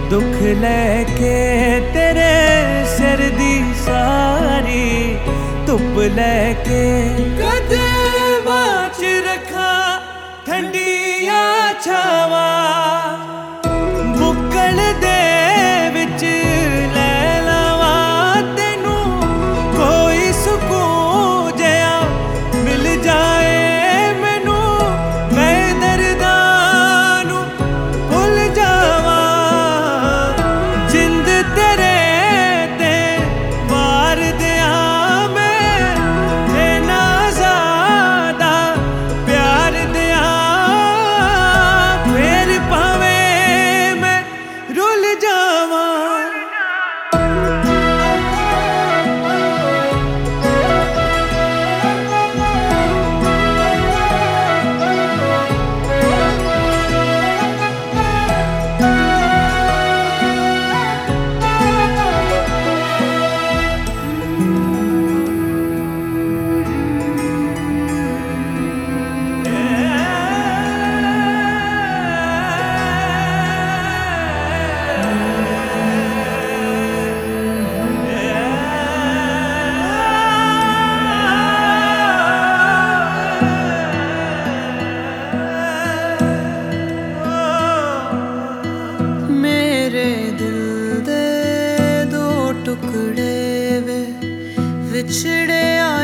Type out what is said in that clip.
दुख लेके तेरे सिर दी सारी धुप लेके कदे बाच रखा ठंडिया छावा बुक्कल दे विच ले लवा तेनू कोई सुकून जिहा मिल जाए मैनू मैं दर्दां नू भुल जावा जिंद तेरे ते वार दिया मैं ना ज़्यादा प्यार दिया फिर भावे मैं रुल जावा। मेरे दिल दे दो टुकड़े वे विछड़े